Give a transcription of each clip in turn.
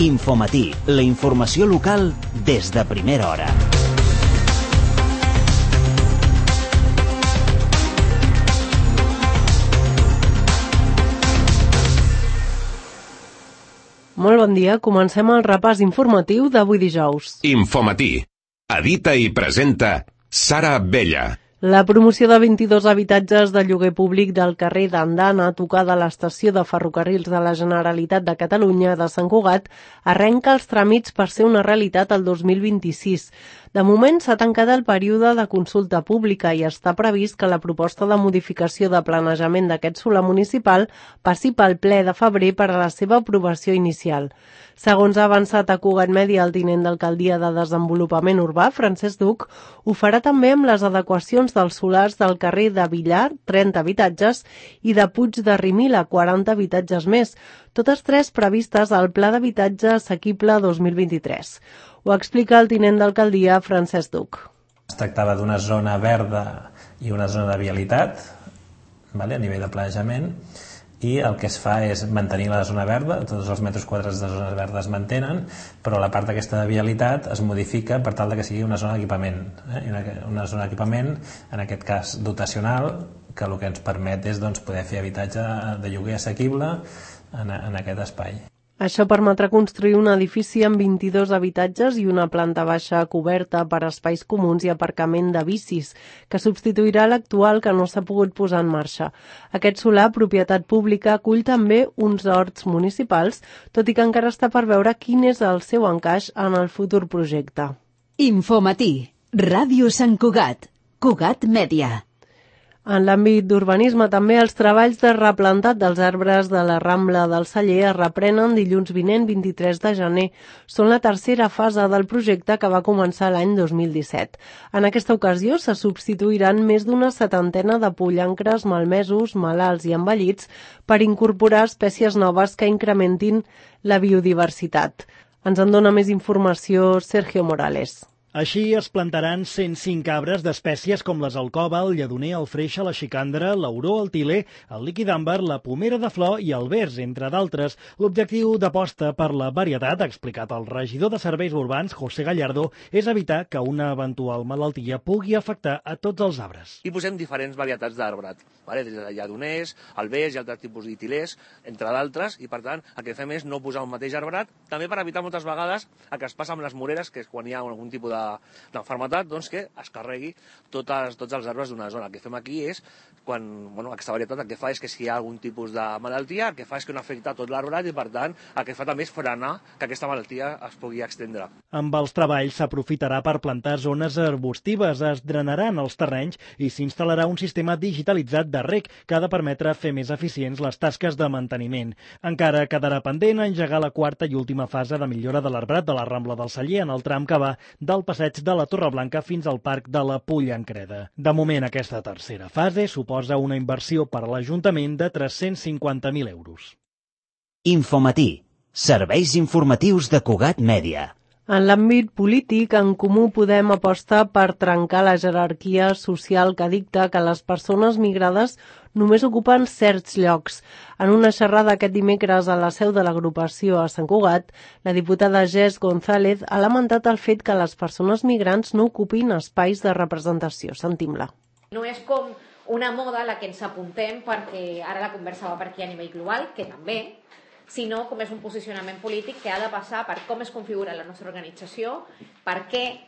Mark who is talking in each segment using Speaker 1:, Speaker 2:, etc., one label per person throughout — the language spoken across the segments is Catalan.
Speaker 1: Infomatí, la informació local des de primera hora.
Speaker 2: Molt bon dia, comencem el repàs informatiu d'avui dijous.
Speaker 3: Infomatí. Edita i presenta Sara Abella.
Speaker 2: La promoció de 22 habitatges de lloguer públic del carrer d'Andana, a tocar de l'estació de ferrocarrils de la Generalitat de Catalunya de Sant Cugat, arrenca els tràmits per ser una realitat el 2026. De moment s'ha tancat el període de consulta pública i està previst que la proposta de modificació de planejament d'aquest solar municipal passi pel ple de febrer per a la seva aprovació inicial. Segons ha avançat a Cugat Mèdia el tinent d'alcaldia de Desenvolupament Urbà, Francesc Duc, ho farà també amb les adequacions dels solars del carrer de Villar, 30 habitatges, i de Puig de Rimila, 40 habitatges més, totes tres previstes al Pla d'Habitatge Assequible 2023. Ho explica el tinent d'alcaldia, Francesc Duc.
Speaker 4: Es tractava d'una zona verda i una zona de vialitat, a nivell de planejament, i el que es fa és mantenir la zona verda, tots els metres quadrats de zones verdes es mantenen, però la part aquesta de vialitat es modifica per tal que sigui una zona d'equipament. Una zona d'equipament, en aquest cas dotacional, que el que ens permet és poder fer habitatge de lloguer assequible en aquest espai.
Speaker 2: Això permetrà construir un edifici amb 22 habitatges i una planta baixa coberta per espais comuns i aparcament de bicis, que substituirà l'actual que no s'ha pogut posar en marxa. Aquest solar, propietat pública, acull també uns horts municipals, tot i que encara està per veure quin és el seu encaix en el futur projecte.
Speaker 5: Infomatí, Ràdio Sant Cugat, Cugat Mèdia.
Speaker 2: En l'àmbit d'urbanisme, també els treballs de replantat dels arbres de la Rambla del Celler es reprenen dilluns vinent, 23 de gener. Són la tercera fase del projecte que va començar l'any 2017. En aquesta ocasió se substituiran més d'una setantena de pollancres malmesos, malalts i envellits per incorporar espècies noves que incrementin la biodiversitat. Ens en dona més informació Sergio Morales.
Speaker 6: Així es plantaran 105 arbres d'espècies com les alcova, el lledoner, el freixe, la xicandra, l'auró, el tiler, el líquid àmbar, la pomera de flor i el vers, entre d'altres. L'objectiu d'aposta per la varietat, ha explicat el regidor de Serveis Urbans, José Gallardo, és evitar que una eventual malaltia pugui afectar a tots els arbres.
Speaker 7: I posem diferents varietats d'arbrat, des de lledoners, el vers i altres tipus d'itilers, entre d'altres, i per tant el que fem és no posar un mateix arbrat, també per evitar moltes vegades el que es passa amb les moreres, que és quan hi ha algun tipus d'enfermetat, que es carregui tots els arbres d'una zona. El que fem aquí és, aquesta varietat el que fa és que si hi ha algun tipus de malaltia, el que fa és que no afecta tot l'arbrat i per tant el que fa també és frenar que aquesta malaltia es pugui extendre.
Speaker 6: Amb els treballs s'aprofitarà per plantar zones arbustives, es drenaran els terrenys i s'instal·larà un sistema digitalitzat de reg que ha de permetre fer més eficients les tasques de manteniment. Encara quedarà pendent engegar la quarta i última fase de millora de l'arbrat de la Rambla del Celler en el tram que va del passeig de la Torre Blanca fins al parc de la Pollancreda. De moment, aquesta tercera fase suposa una inversió per a l'Ajuntament de 350.000 euros.
Speaker 1: Infomatí, serveis informatius de Cugat Mèdia.
Speaker 2: En l'àmbit polític, En Comú Podem aposta per trencar la jerarquia social que dicta que les persones migrades només ocupen certs llocs. En una xerrada aquest dimecres a la seu de l'agrupació a Sant Cugat, la diputada Jess González ha lamentat el fet que les persones migrants no ocupin espais de representació. Sentim-la.
Speaker 8: No és com una moda a la que ens apuntem perquè ara la conversa va per aquí a nivell global, que també, sinó com és un posicionament polític que ha de passar per com es configura la nostra organització, per què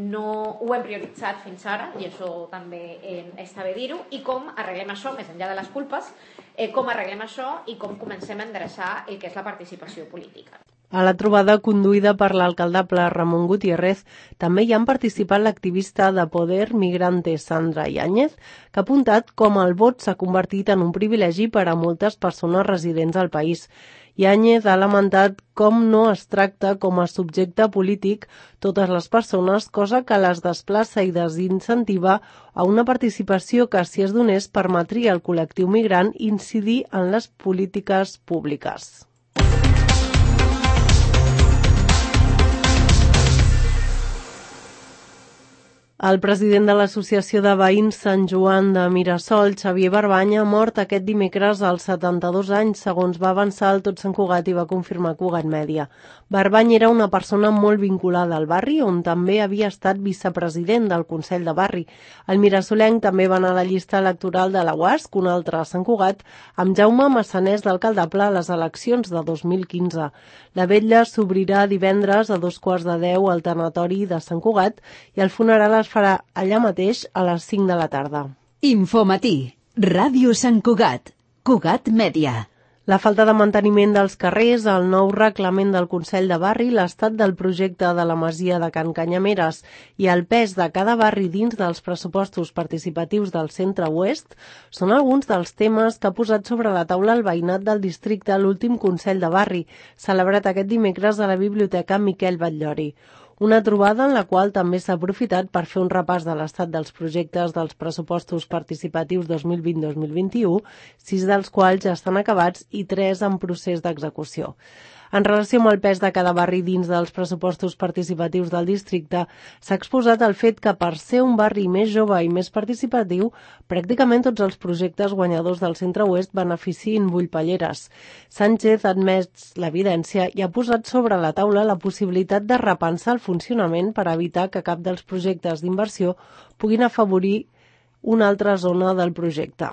Speaker 8: no ho hem prioritzat fins ara, i això també està bé dir-ho, i com arreglem això, més enllà de les culpes, com arreglem això i com comencem a endreçar el que és la participació política.
Speaker 2: A la trobada conduïda per l'alcaldable Ramon Gutiérrez també hi han participat l'activista de Poder Migrante Sandra Yáñez, que ha apuntat com el vot s'ha convertit en un privilegi per a moltes persones residents al país. Yáñez ha lamentat com no es tracta com a subjecte polític totes les persones, cosa que les desplaça i desincentiva a una participació que, si es donés, permetria al col·lectiu migrant incidir en les polítiques públiques. El president de l'Associació de Veïns Sant Joan de Mirasol, Xavier Barbany, ha mort aquest dimecres als 72 anys, segons va avançar el Tot Sant Cugat i va confirmar Cugat Mèdia. Barbany era una persona molt vinculada al barri, on també havia estat vicepresident del Consell de Barri. El mirasolenc també va anar a la llista electoral de la UASC, un altre Sant Cugat, amb Jaume Massanés d'alcaldable a les eleccions de 2015. La vetlla s'obrirà divendres a 2:15 al tanatori de Sant Cugat i el funeral es farà allà mateix a les 5 de la tarda.
Speaker 5: Infomatí, Ràdio Sant Cugat, Cugat Mèdia.
Speaker 2: La falta de manteniment dels carrers, el nou reglament del Consell de Barri, l'estat del projecte de la masia de Can Canyameres i el pes de cada barri dins dels pressupostos participatius del centre-oest són alguns dels temes que ha posat sobre la taula el veïnat del districte a l'últim Consell de Barri, celebrat aquest dimecres a la Biblioteca Miquel Batllori. Una trobada en la qual també s'ha aprofitat per fer un repàs de l'estat dels projectes dels pressupostos participatius 2020-2021, 6 dels quals ja estan acabats i 3 en procés d'execució. En relació amb el pes de cada barri dins dels pressupostos participatius del districte, s'ha exposat el fet que per ser un barri més jove i més participatiu, pràcticament tots els projectes guanyadors del centre-oest beneficien Bullpalleres. Sánchez ha admès l'evidència i ha posat sobre la taula la possibilitat de repensar el funcionament per evitar que cap dels projectes d'inversió puguin afavorir una altra zona del projecte.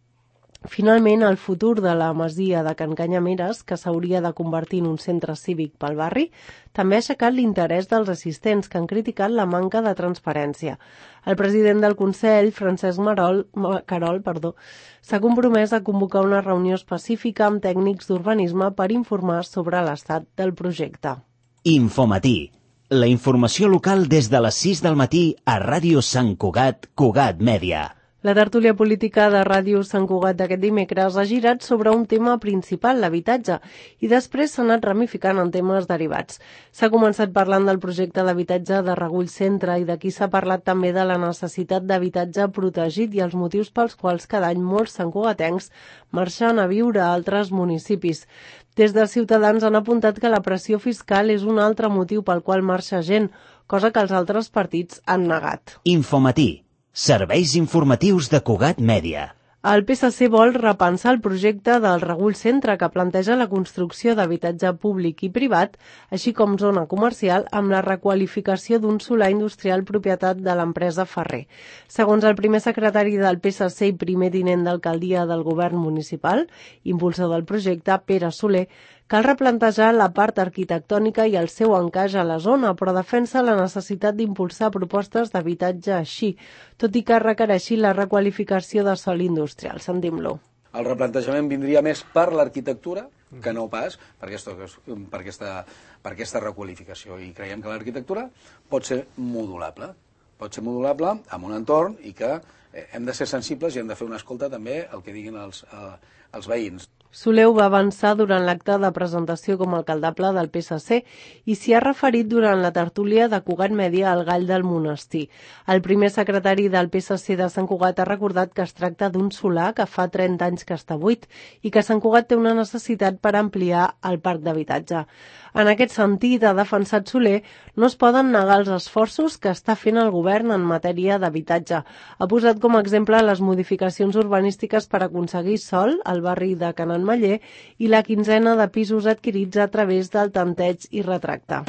Speaker 2: Finalment, el futur de la masia de Can Canyameres, que s'hauria de convertir en un centre cívic pel barri, també ha aixecat l'interès dels assistents que han criticat la manca de transparència. El president del Consell, Francesc Carol, s'ha compromès a convocar una reunió específica amb tècnics d'urbanisme per informar sobre l'estat del projecte.
Speaker 1: Infomatí. La informació local des de les 6 del matí a Ràdio Sant Cugat, Cugat Mèdia.
Speaker 2: La tertúlia política de Ràdio Sant Cugat d'aquest dimecres ha girat sobre un tema principal, l'habitatge, i després s'ha anat ramificant en temes derivats. S'ha començat parlant del projecte d'habitatge de Regull Centre i d'aquí s'ha parlat també de la necessitat d'habitatge protegit i els motius pels quals cada any molts santcugatencs marxen a viure a altres municipis. Des de Ciutadans han apuntat que la pressió fiscal és un altre motiu pel qual marxa gent, cosa que els altres partits han negat.
Speaker 1: Infomatí. Serveis informatius de Cugat Mèdia.
Speaker 2: El PSC vol repensar el projecte del Regull Centre que planteja la construcció d'habitatge públic i privat, així com zona comercial, amb la requalificació d'un solar industrial propietat de l'empresa Ferrer. Segons el primer secretari del PSC i primer tinent d'alcaldia del govern municipal, impulsor del projecte, Pere Soler, cal replantejar la part arquitectònica i el seu encaix a la zona, però defensa la necessitat d'impulsar propostes d'habitatge així, tot i que requereixi la requalificació de sòl industrial. Sentim-lo.
Speaker 9: El replantejament vindria més per l'arquitectura que no pas per aquesta requalificació. I creiem que l'arquitectura pot ser modulable. Pot ser modulable en un entorn i que hem de ser sensibles i hem de fer una escolta també al que diguin els veïns.
Speaker 2: Soler va avançar durant l'acte de presentació com a alcaldable del PSC i s'hi ha referit durant la tertúlia de Cugat Mèdia al Gall del Monestir. El primer secretari del PSC de Sant Cugat ha recordat que es tracta d'un solar que fa 30 anys que està buit i que Sant Cugat té una necessitat per ampliar el parc d'habitatge. En aquest sentit, ha defensat Soler, no es poden negar els esforços que està fent el govern en matèria d'habitatge. Ha posat com a exemple les modificacions urbanístiques per aconseguir sòl al barri de Can Maller i la 15ena de pisos adquirits a través del tanteig i retracte.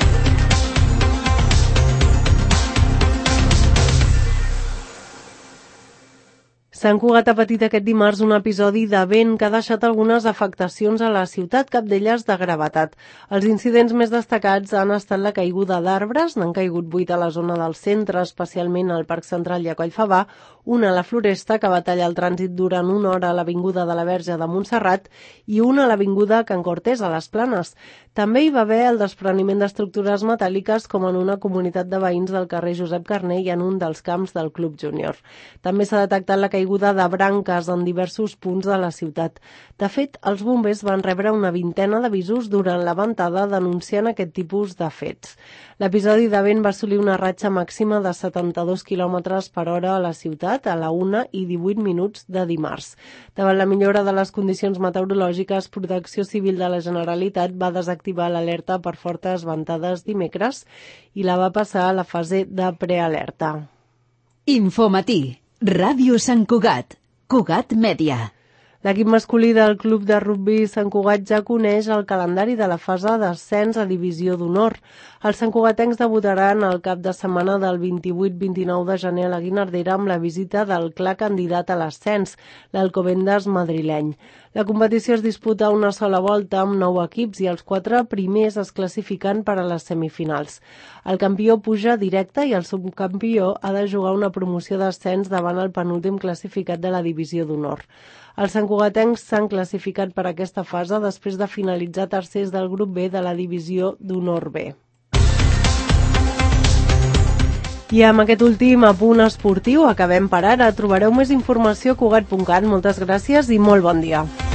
Speaker 2: Sant Cugat ha patit aquest dimarts un episodi de vent que ha deixat algunes afectacions a la ciutat, cap d'elles de gravetat. Els incidents més destacats han estat la caiguda d'arbres, n'han caigut 8 a la zona del centre, especialment al Parc Central i a Collfabà, una a la Floresta, que va tallar el trànsit durant una hora a l'Avinguda de la Verge de Montserrat i una a l'Avinguda Can Cortés, a les Planes. També hi va haver el despreniment d'estructures metàl·liques com en una comunitat de veïns del carrer Josep Carner i en un dels camps del Club Júnior. També s'ha detectat la caiguda de branques en diversos punts de la ciutat. De fet, els bombers van rebre una 20ena d'avisos durant la ventada denunciant aquest tipus de fets. L'episodi de vent va assolir una ratxa màxima de 72 km per hora a la ciutat a la 1:18 de dimarts. Davant la millora de les condicions meteorològiques, Protecció Civil de la Generalitat va desactivar l'alerta per fortes ventades dimecres i la va passar a la fase de prealerta.
Speaker 5: Infomatí, Ràdio Sant Cugat, Cugat Mèdia.
Speaker 2: L'equip masculí del Club de Rugbi Sant Cugat ja coneix el calendari de la fase d'ascens a Divisió d'Honor. Els santcugatencs debutaran el cap de setmana del 28-29 de gener a la Guinardera amb la visita del clar candidat a l'ascens, l'Alcobendas madrileny. La competició es disputa una sola volta amb 9 equips i els 4 primers es classifiquen per a les semifinals. El campió puja directe i el subcampió ha de jugar una promoció d'ascens davant el penúltim classificat de la Divisió d'Honor. Els santcugatencs s'han classificat per aquesta fase després de finalitzar tercers del grup B de la Divisió d'Honor B. I amb aquest últim apunt esportiu acabem per ara. Trobareu més informació a cugat.cat. Moltes gràcies i molt bon dia.